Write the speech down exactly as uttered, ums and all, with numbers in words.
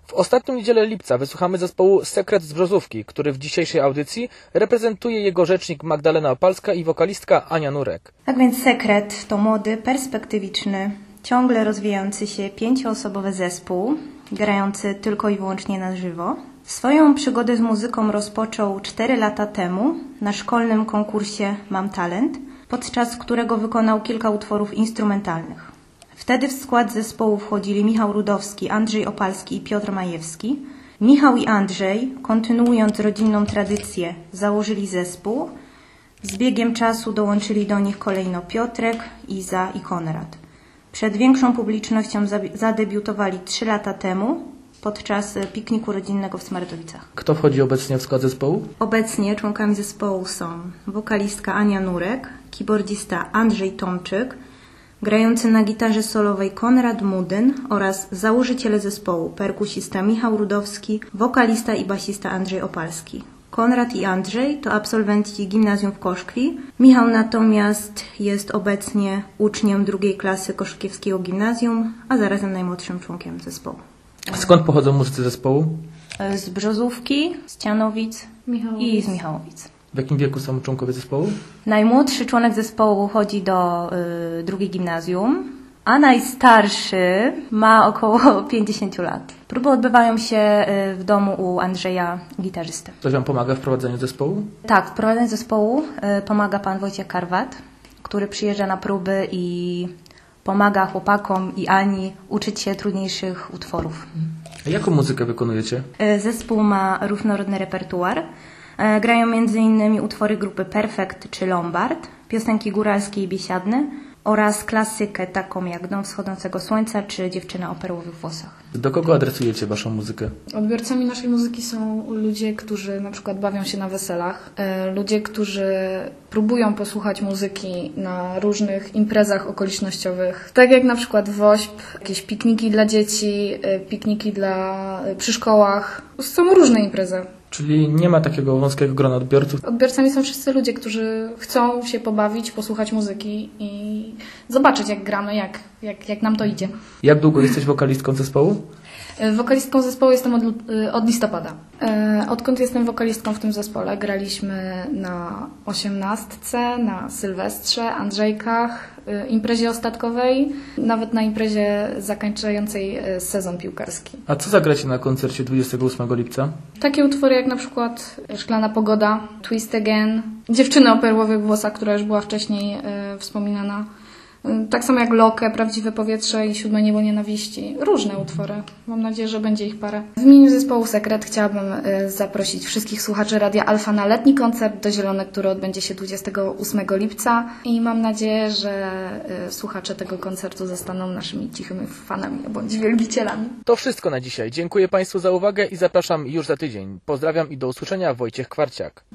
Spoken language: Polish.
W ostatnią niedzielę lipca wysłuchamy zespołu Sekret z Brzozówki, który w dzisiejszej audycji reprezentuje jego rzecznik Magdalena Opalska i wokalistka Ania Nurek. Tak więc Sekret to młody, perspektywiczny, ciągle rozwijający się pięcioosobowy zespół, grający tylko i wyłącznie na żywo. Swoją przygodę z muzyką rozpoczął cztery lata temu na szkolnym konkursie Mam Talent, podczas którego wykonał kilka utworów instrumentalnych. Wtedy w skład zespołu wchodzili Michał Rudowski, Andrzej Opalski i Piotr Majewski. Michał i Andrzej, kontynuując rodzinną tradycję, założyli zespół. Z biegiem czasu dołączyli do nich kolejno Piotrek, Iza i Konrad. Przed większą publicznością zadebiutowali trzy lata temu podczas pikniku rodzinnego w Smardowicach. Kto wchodzi obecnie w skład zespołu? Obecnie członkami zespołu są wokalistka Ania Nurek, keyboardzista Andrzej Tomczyk, grający na gitarze solowej Konrad Mudyn oraz założyciele zespołu, perkusista Michał Rudowski, wokalista i basista Andrzej Opalski. Konrad i Andrzej to absolwenci gimnazjum w Koszkwi. Michał natomiast jest obecnie uczniem drugiej klasy koszkiewskiego gimnazjum, a zarazem najmłodszym członkiem zespołu. Skąd pochodzą muzycy zespołu? Z Brzozówki, z Cianowic Michałowic. i z Michałowic. W jakim wieku są członkowie zespołu? Najmłodszy członek zespołu chodzi do y, drugiej gimnazjum, a najstarszy ma około pięćdziesiąt lat. Próby odbywają się y, w domu u Andrzeja, gitarzysty. Ktoś Wam pomaga w prowadzeniu zespołu? Tak, w prowadzeniu zespołu y, pomaga pan Wojciech Karwat, który przyjeżdża na próby i pomaga chłopakom i Ani uczyć się trudniejszych utworów. A jaką muzykę wykonujecie? Y, zespół ma różnorodny repertuar. Grają między innymi utwory grupy Perfekt czy Lombard, piosenki góralskie i biesiadne oraz klasykę taką jak Dom wschodzącego słońca czy Dziewczyna o perłowych włosach. Do kogo adresujecie Waszą muzykę? Odbiorcami naszej muzyki są ludzie, którzy na przykład bawią się na weselach, ludzie, którzy próbują posłuchać muzyki na różnych imprezach okolicznościowych, tak jak na przykład WOŚP, jakieś pikniki dla dzieci, pikniki dla przy szkołach. Są różne imprezy. Czyli nie ma takiego wąskiego grona odbiorców? Odbiorcami są wszyscy ludzie, którzy chcą się pobawić, posłuchać muzyki i zobaczyć, jak gramy, jak, jak, jak nam to idzie. Jak długo jesteś wokalistką zespołu? Wokalistką zespołu jestem od, od listopada. Odkąd jestem wokalistką w tym zespole, graliśmy na osiemnastce, na Sylwestrze, Andrzejkach, imprezie ostatkowej, nawet na imprezie zakończającej sezon piłkarski. A co zagracie na koncercie dwudziestego ósmego lipca? Takie utwory jak na przykład Szklana Pogoda, Twist Again, Dziewczyna o perłowych włosach, która już była wcześniej y, wspominana. Tak samo jak Lokę, Prawdziwe powietrze i Siódme niebo nienawiści. Różne utwory. Mam nadzieję, że będzie ich parę. W imieniu zespołu Sekret chciałabym zaprosić wszystkich słuchaczy Radia Alfa na letni koncert do Zielone, który odbędzie się dwudziestego ósmego lipca. I mam nadzieję, że słuchacze tego koncertu zostaną naszymi cichymi fanami bądź wielbicielami. To wszystko na dzisiaj. Dziękuję Państwu za uwagę i zapraszam już za tydzień. Pozdrawiam i do usłyszenia. Wojciech Kwarciak.